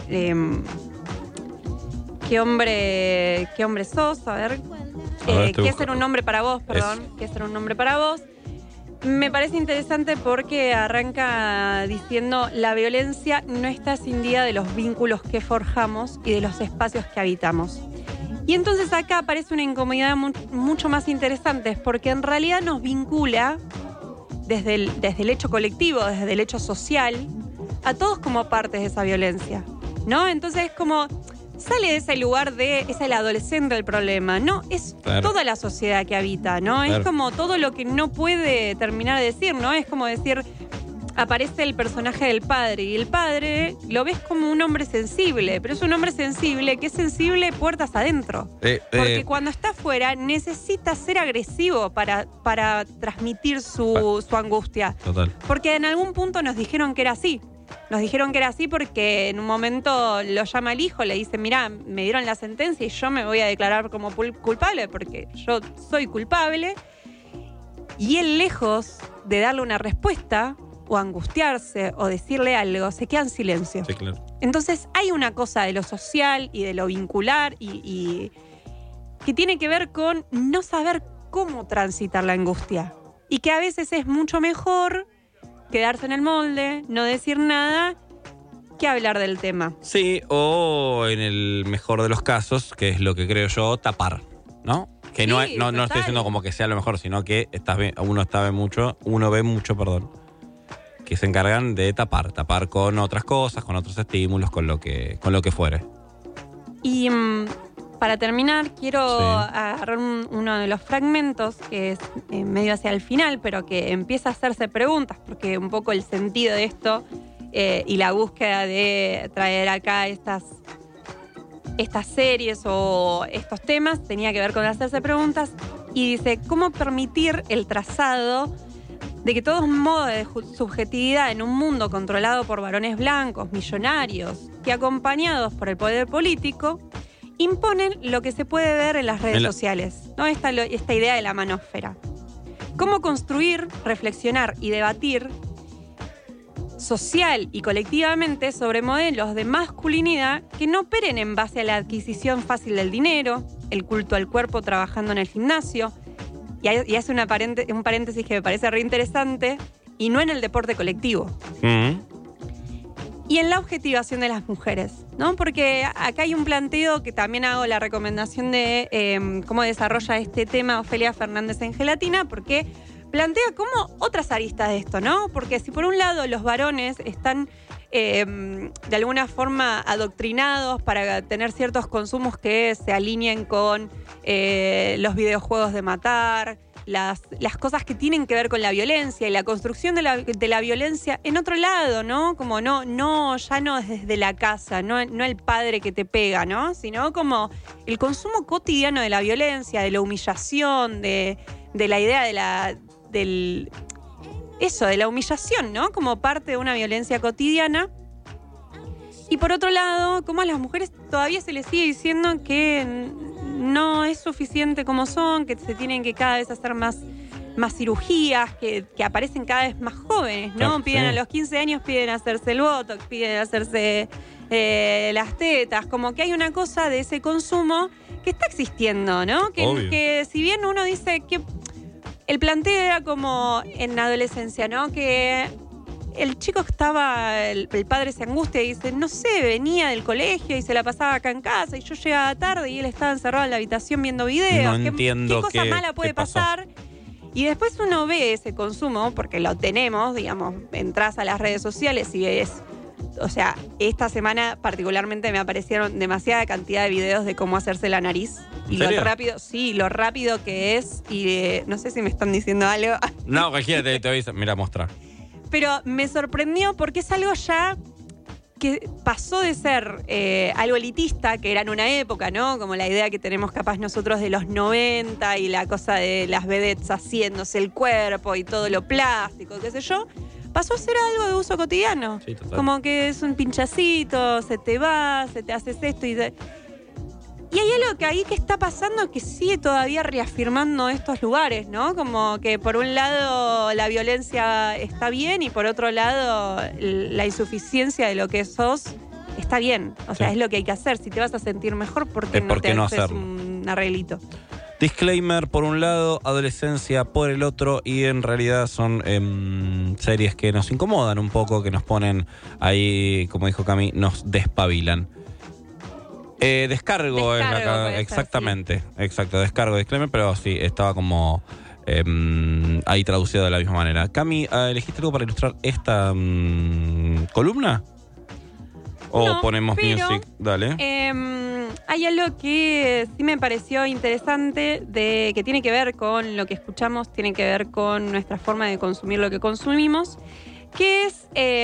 ¿Qué hombre sos? A ver, ¿qué ser un hombre para vos? Perdón, ¿qué ser un hombre para vos? Me parece interesante porque arranca diciendo: la violencia no está escindida de los vínculos que forjamos y de los espacios que habitamos. Y entonces acá aparece una incomodidad mucho más interesante, porque en realidad nos vincula desde el hecho colectivo, desde el hecho social, a todos como partes de esa violencia, ¿no? Entonces es como, sale de ese lugar de, es el adolescente el problema, no, es toda la sociedad que habita, ¿no? Es como todo lo que no puede terminar de decir, ¿no? Es como decir, aparece el personaje del padre, y el padre lo ves como un hombre sensible, pero es un hombre sensible que es sensible puertas adentro. Porque cuando está afuera necesita ser agresivo para transmitir su angustia. Total. Porque en algún punto nos dijeron que era así. Nos dijeron que era así porque en un momento lo llama el hijo, le dice: mirá, me dieron la sentencia y yo me voy a declarar como culpable porque yo soy culpable. Y él, lejos de darle una respuesta o angustiarse o decirle algo, se queda en silencio. Sí, claro. Entonces hay una cosa de lo social y de lo vincular y que tiene que ver con no saber cómo transitar la angustia. Y que a veces es mucho mejor quedarse en el molde, no decir nada, que hablar del tema. Sí, o en el mejor de los casos, que es lo que creo yo, tapar, ¿no? Que Sí, no estoy diciendo como que sea lo mejor, sino que uno ve mucho, que se encargan de tapar con otras cosas, con otros estímulos, con lo que fuere. Y para terminar, quiero agarrar uno de los fragmentos que es medio hacia el final, pero que empieza a hacerse preguntas, porque un poco el sentido de esto y la búsqueda de traer acá estas series o estos temas tenía que ver con hacerse preguntas, y dice: ¿cómo permitir el trazado de que todos modos de subjetividad en un mundo controlado por varones blancos, millonarios, que acompañados por el poder político, imponen lo que se puede ver en las redes sociales, ¿no? Esta idea de la manósfera. ¿Cómo construir, reflexionar y debatir social y colectivamente sobre modelos de masculinidad que no operen en base a la adquisición fácil del dinero, el culto al cuerpo trabajando en el gimnasio, y hace un paréntesis que me parece re interesante, y no en el deporte colectivo? Y en la objetivación de las mujeres, ¿no? Porque acá hay un planteo que también hago la recomendación de cómo desarrolla este tema Ofelia Fernández en Gelatina, porque plantea como otras aristas de esto, ¿no? Porque si por un lado los varones están de alguna forma adoctrinados para tener ciertos consumos que se alineen con los videojuegos de matar, las cosas que tienen que ver con la violencia y la construcción de la violencia en otro lado, ¿no? Como ya no desde la casa, no el padre que te pega, ¿no? Sino como el consumo cotidiano de la violencia, de la humillación, de la idea de la humillación, ¿no? Como parte de una violencia cotidiana. Y por otro lado, como a las mujeres todavía se les sigue diciendo que no es suficiente como son, que se tienen que cada vez hacer más cirugías, que aparecen cada vez más jóvenes, ¿no? Claro, Piden sí. a los 15 años, piden hacerse el botox, piden hacerse las tetas, como que hay una cosa de ese consumo que está existiendo, ¿no? Que si bien uno dice que el planteo era como en la adolescencia, ¿no? Que el chico el padre se angustia y dice: no sé, venía del colegio y se la pasaba acá en casa y yo llegaba tarde y él estaba encerrado en la habitación viendo videos. No entiendo ¿Qué cosa mala puede qué pasó. pasar? Y después uno ve ese consumo, porque lo tenemos, digamos, entras a las redes sociales y ves o sea, esta semana particularmente me aparecieron demasiada cantidad de videos de cómo hacerse la nariz. Y ¿En serio? lo rápido que es. Y no sé si me están diciendo algo. No, cualquiera te avisa. Mira, mostrar. Pero me sorprendió porque es algo ya que pasó de ser algo elitista, que era en una época, ¿no? Como la idea que tenemos capaz nosotros de los 90 y la cosa de las vedettes haciéndose el cuerpo y todo lo plástico, qué sé yo. Pasó a ser algo de uso cotidiano. Sí, total. Como que es un pinchacito, se te va, se te haces esto y hay algo que ahí que está pasando que sigue todavía reafirmando estos lugares, ¿no? Como que por un lado la violencia está bien y por otro lado la insuficiencia de lo que sos está bien. O sea, Sí. es lo que hay que hacer. Si te vas a sentir mejor, ¿por qué ¿Por qué no haces hacerlo? un arreglito? Disclaimer por un lado, adolescencia por el otro, y en realidad son series que nos incomodan un poco, que nos ponen ahí, como dijo Cami, nos despabilan. Descargo en Descargo, acá, puede ser, exactamente, exacto, descargo, disclaimer, pero sí, estaba como ahí traducido de la misma manera. Cami, ¿elegiste algo para ilustrar esta columna? ¿O No, ponemos pero, music? Dale. Hay algo que sí me pareció interesante, que tiene que ver con lo que escuchamos, tiene que ver con nuestra forma de consumir lo que consumimos, que es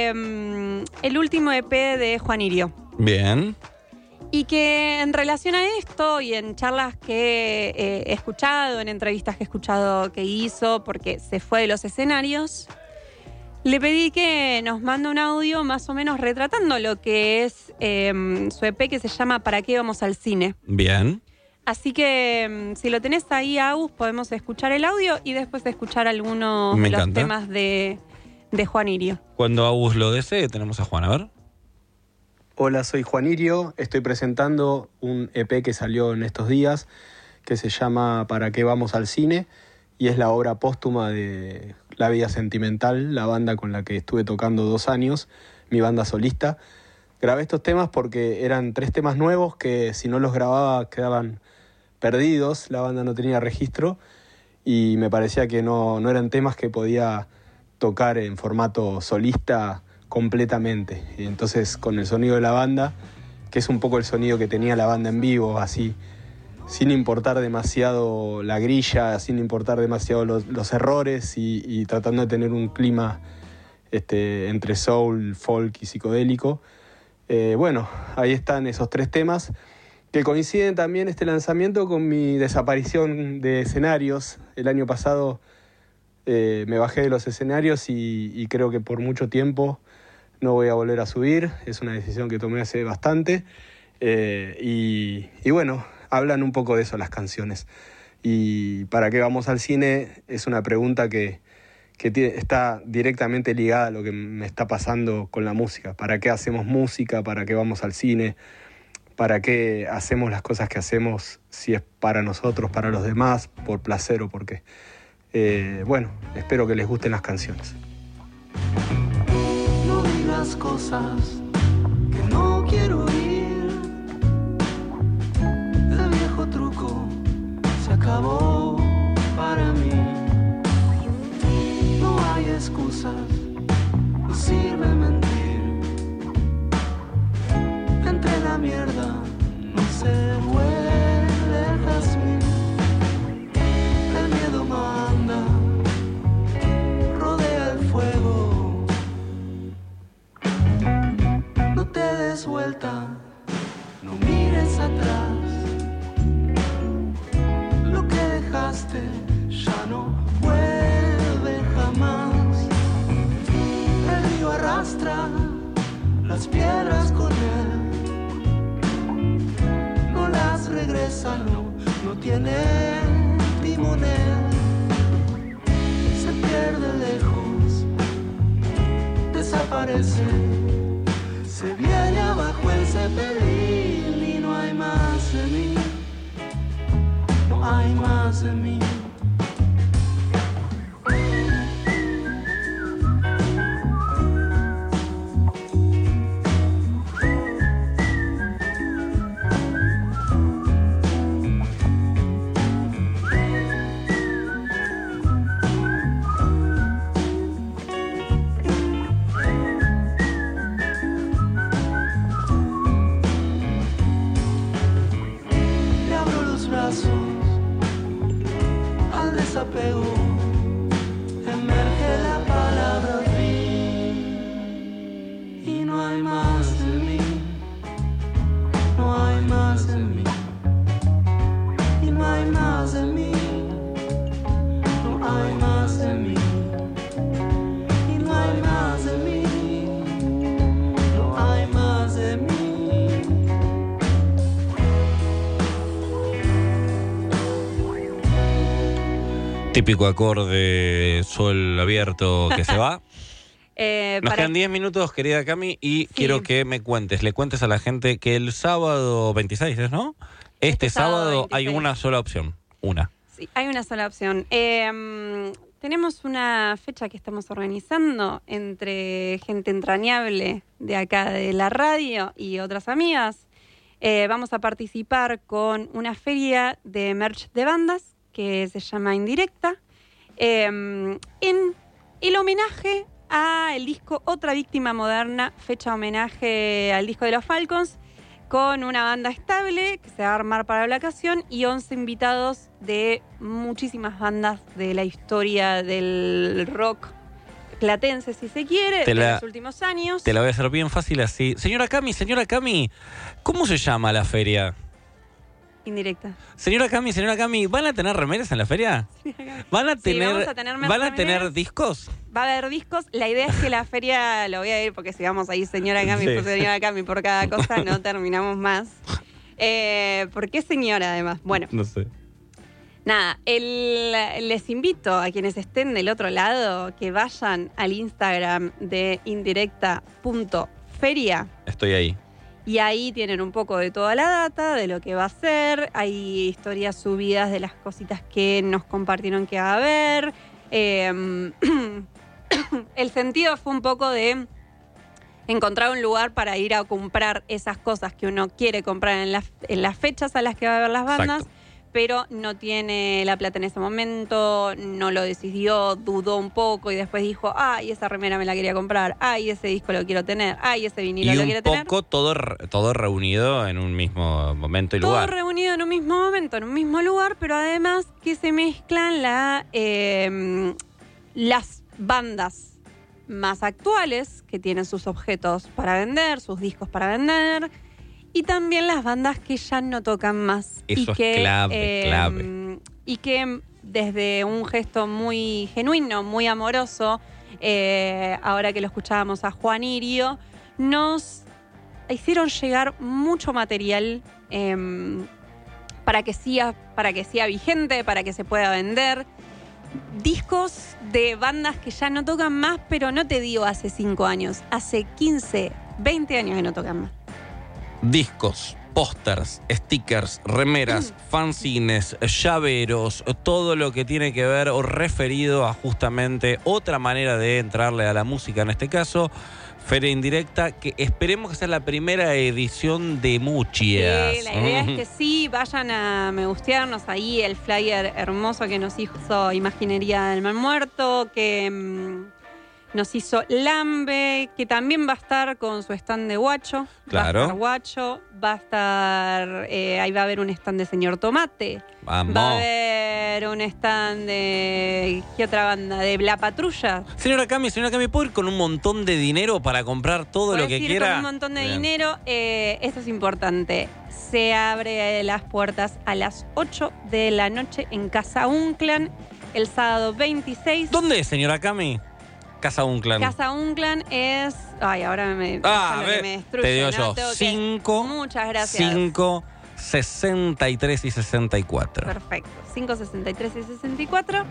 el último EP de Juan Irio. Bien. Y que en relación a esto y en charlas que he escuchado, en entrevistas que he escuchado que hizo, porque se fue de los escenarios, le pedí que nos mande un audio más o menos retratando lo que es su EP que se llama ¿Para qué vamos al cine? Bien. Así que si lo tenés ahí, Agus, podemos escuchar el audio y después escuchar algunos Me de los encanta. temas de Juan Irio. Cuando Agus lo desee, tenemos a Juan, a ver. Hola, soy Juan Irio, estoy presentando un EP que salió en estos días que se llama ¿Para qué vamos al cine? Y es la obra póstuma de La Vida Sentimental, la banda con la que estuve tocando 2 años, mi banda solista. Grabé estos temas porque eran 3 temas nuevos que si no los grababa quedaban perdidos, la banda no tenía registro y me parecía que no eran temas que podía tocar en formato solista completamente. Y entonces con el sonido de la banda, que es un poco el sonido que tenía la banda en vivo, así, sin importar demasiado la grilla, sin importar demasiado los errores y tratando de tener un clima entre soul, folk y psicodélico. Bueno, ahí están esos 3 temas que coinciden también este lanzamiento con mi desaparición de escenarios. El año pasado me bajé de los escenarios y creo que por mucho tiempo no voy a volver a subir. Es una decisión que tomé hace bastante. Y bueno, hablan un poco de eso las canciones. Y ¿para qué vamos al cine? Es una pregunta que está directamente ligada a lo que me está pasando con la música. ¿Para qué hacemos música? ¿Para qué vamos al cine? ¿Para qué hacemos las cosas que hacemos? Si es para nosotros, para los demás, por placer o por qué. Bueno, espero que les gusten las canciones. No digas cosas que no quiero oír. El viejo truco se acabó para mí. No hay excusas, no sirve mentir. Entre la mierda no se huele el jazmín. El miedo manda, rodea el fuego. No te des vuelta, no mires atrás. Lo que dejaste ya no vuelve jamás. El río arrastra las piedras con él. No las regresa, no tiene timonel. Se pierde lejos, desaparece. Se viene abajo el cepelín y no hay más de mí. No hay más de mí. Típico acorde sol abierto que se va. Nos quedan 10 minutos, querida Cami, y quiero que le cuentes a la gente que el sábado 26, ¿no? Este sábado 26. Hay una sola opción, una. Sí, hay una sola opción. Tenemos una fecha que estamos organizando entre gente entrañable de acá de la radio y otras amigas. Vamos a participar con una feria de merch de bandas que se llama Indirecta, en el homenaje al disco Otra Víctima Moderna, fecha homenaje al disco de los Falcons, con una banda estable que se va a armar para la ocasión y 11 invitados de muchísimas bandas de la historia del rock platense, si se quiere, de los últimos años. Te la voy a hacer bien fácil así. Señora Cami, ¿cómo se llama la feria? Indirecta. Señora Cami, ¿van a tener remeras en la feria? ¿Van a tener discos? Va a haber discos. La idea es que la feria, lo voy a ir porque si vamos ahí señora Cami por cada cosa, no terminamos más. ¿Por qué señora además? Bueno. No sé. Nada, les invito a quienes estén del otro lado que vayan al Instagram de indirecta.feria. Estoy ahí. Y ahí tienen un poco de toda la data, de lo que va a ser. Hay historias subidas de las cositas que nos compartieron que va a haber. El sentido fue un poco de encontrar un lugar para ir a comprar esas cosas que uno quiere comprar en las fechas a las que va a haber las bandas. Exacto. Pero no tiene la plata en ese momento, no lo decidió, dudó un poco y después dijo, ay, esa remera me la quería comprar, ay, ese disco lo quiero tener, ay, ese vinilo lo quiero tener. Y un poco todo reunido en un mismo momento y lugar. Todo reunido en un mismo momento, en un mismo lugar, pero además que se mezclan las bandas más actuales, que tienen sus objetos para vender, sus discos para vender, y también las bandas que ya no tocan más. Eso es clave. Y que desde un gesto muy genuino, muy amoroso, ahora que lo escuchábamos a Juan Irio, nos hicieron llegar mucho material para que siga vigente, para que se pueda vender. Discos de bandas que ya no tocan más, pero no te digo hace 5 años, hace 15, 20 años que no tocan más. Discos, pósters, stickers, remeras, fanzines, llaveros, todo lo que tiene que ver o referido a justamente otra manera de entrarle a la música, en este caso, Feria Indirecta, que esperemos que sea la primera edición de muchas. Sí, la idea es que sí, vayan a me gustearnos ahí el flyer hermoso que nos hizo Imaginería del Mal Muerto, que nos hizo Lambe, que también va a estar con su stand de Guacho. Claro. Va a estar Guacho, va a estar, ahí va a haber un stand de Señor Tomate. Vamos. Va a haber un stand de, ¿qué otra banda? De La Patrulla. Señora Cami, ¿puedo ir con un montón de dinero para comprar todo lo que ir quiera? Con un montón de dinero. Esto es importante. Se abre las puertas a las 8 de la noche en Casa Unclan, el sábado 26. ¿Dónde es, señora Cami? Casa Unclan. Casa Unclan es... Ay, ahora me destruye. Te digo yo. 5. Muchas gracias. 5, 63 y 64. Perfecto. 5, 63 y 64.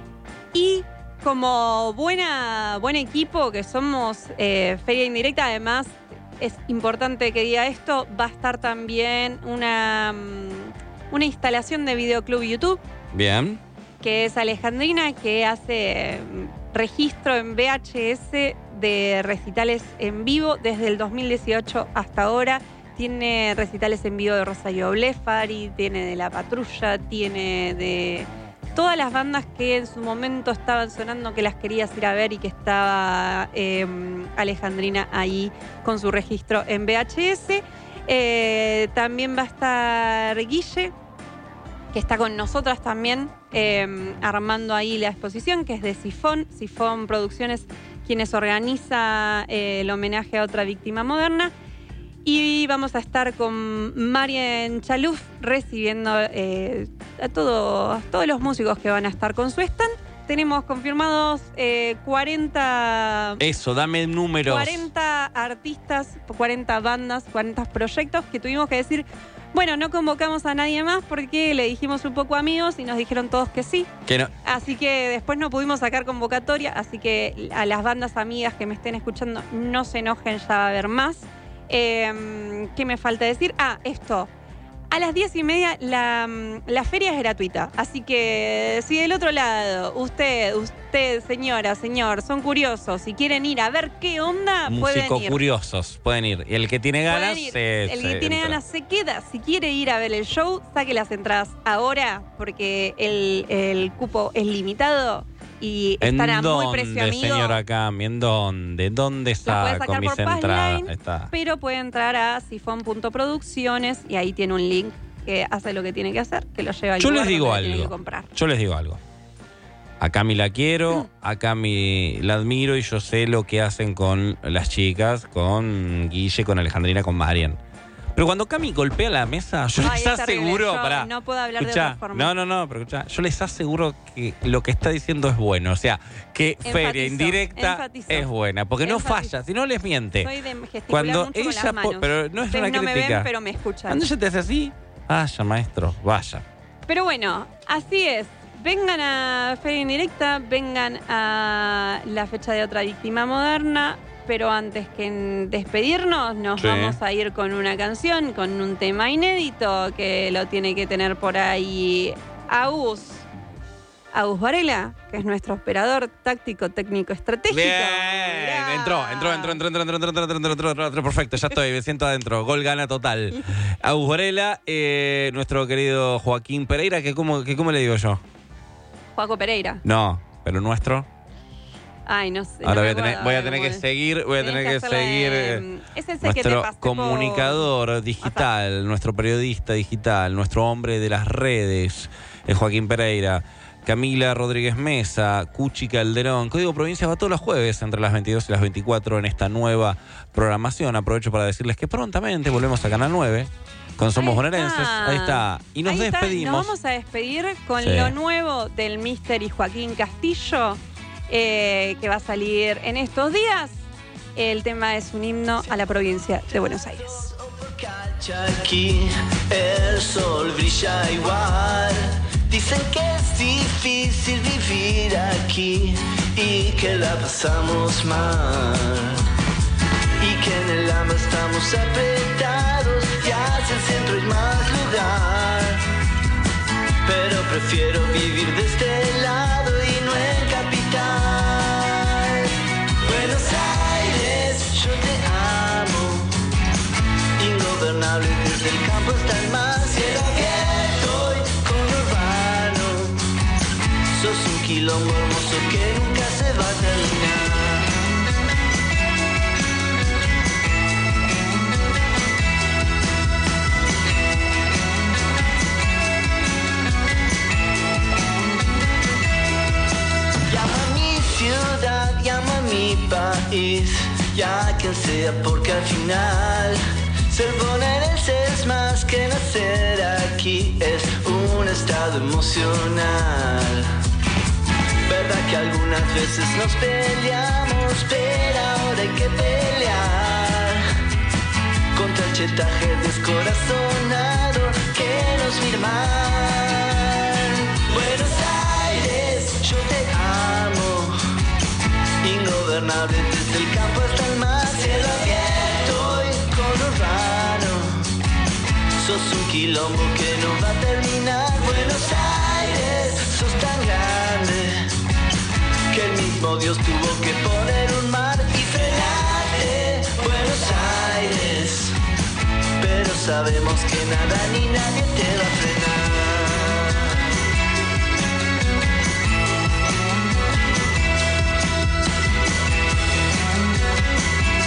Y como buen equipo que somos, Feria Indirecta, además es importante que diga esto, va a estar también una instalación de videoclub YouTube. Bien. Que es Alejandrina, que hace registro en VHS de recitales en vivo desde el 2018 hasta ahora. Tiene recitales en vivo de Rosario Blefari, tiene de La Patrulla, tiene de todas las bandas que en su momento estaban sonando, que las querías ir a ver y que estaba Alejandrina ahí con su registro en VHS. También va a estar Guille, que está con nosotras también, armando ahí la exposición, que es de Sifón Producciones, quienes organiza el homenaje a Otra Víctima Moderna. Y vamos a estar con Marien Chaluf recibiendo a todos los músicos que van a estar con su stand. tenemos confirmados 40... Eso, dame números. 40 artistas, 40 bandas, 40 proyectos que tuvimos que decir, bueno, no convocamos a nadie más porque le dijimos un poco amigos y nos dijeron todos que sí. Que no. Así que después no pudimos sacar convocatoria, así que a las bandas amigas que me estén escuchando no se enojen, ya va a haber más. ¿Qué me falta decir? Esto. A las 10:30 la feria es gratuita, así que si del otro lado usted, señora, señor, son curiosos y quieren ir a ver qué onda, pueden ir. Musicocuriosos, pueden ir. Y el que tiene ganas el que tiene ganas se queda. Si quiere ir a ver el show, saque las entradas ahora, porque el cupo es limitado y estará muy precio amigo. Señora Cami, ¿en dónde? ¿Dónde está con mis entradas? Está. Pero puede entrar a sifon.producciones y ahí tiene un link que hace lo que tiene que hacer, que lo lleva al lugar donde tiene que comprar. Yo les digo algo. A Cami la quiero, a Cami la admiro y yo sé lo que hacen con las chicas, con Guille, con Alejandrina, con Marian. Pero cuando Cami golpea la mesa, yo les aseguro... No puedo hablar de otra forma. No, pero escuchá, yo les aseguro que lo que está diciendo es bueno. O sea, que feria indirecta es buena, porque no falla, si no les miente. Soy de gesticular cuando mucho ella con las manos. Pero no es Ustedes una no crítica. Me ven, pero me escuchan. Cuando ella te hace así, vaya, maestro, vaya. Pero bueno, así es. Vengan a Feria Indirecta, vengan a la fecha de otra víctima moderna, pero antes que despedirnos nos vamos a ir con una canción, con un tema inédito que lo tiene que tener por ahí Agus Varela, que es nuestro operador táctico, técnico, estratégico. Bien, entró, perfecto, ya estoy, me siento adentro, gol gana total. Agus Varela, nuestro querido Joaquín Pereira, que ¿cómo le digo yo? Joaco Pereira. No, pero nuestro... Ay, no sé. Ahora voy a tener que seguir es ese nuestro que te pasé comunicador digital, nuestro periodista digital, nuestro hombre de las redes, el Joaquín Pereira, Camila Rodríguez Mesa, Cuchi Calderón. Código Provincia va todos los jueves entre las 22 y las 24 en esta nueva programación. Aprovecho para decirles que prontamente volvemos a Canal 9 con Somos Bonaerenses. Ahí está. Y nos despedimos. Nos vamos a despedir con lo nuevo del Mister y Joaquín Castillo. Que va a salir en estos días. El tema es un himno a la provincia de Buenos Aires. Aquí el sol brilla igual. Dicen que es difícil vivir aquí y que la pasamos mal. Y que en el hambre estamos apretados y hacia el centro hay más lugar. Pero prefiero vivir de este lado y no en capital. Buenos Aires, yo te amo. Ingobernable desde el campo hasta el mar. Cielo abierto y conurbano. Sos un quilombo hermoso que nunca se va a terminar. Llama a mi país, ya quien sea, porque al final ser bonaerense es más que nacer aquí, es un estado emocional. Verdad que algunas veces nos peleamos, pero ahora hay que pelear contra el chetaje descorazonado que nos mira mal. Buenos Aires, yo te amo. Ingobernable desde el campo hasta el mar. Cielo abierto y conurbano. Sos un quilombo que no va a terminar. Buenos Aires, sos tan grande que el mismo Dios tuvo que poner un mar y frenarte. Buenos Aires, pero sabemos que nada ni nadie te va a frenar.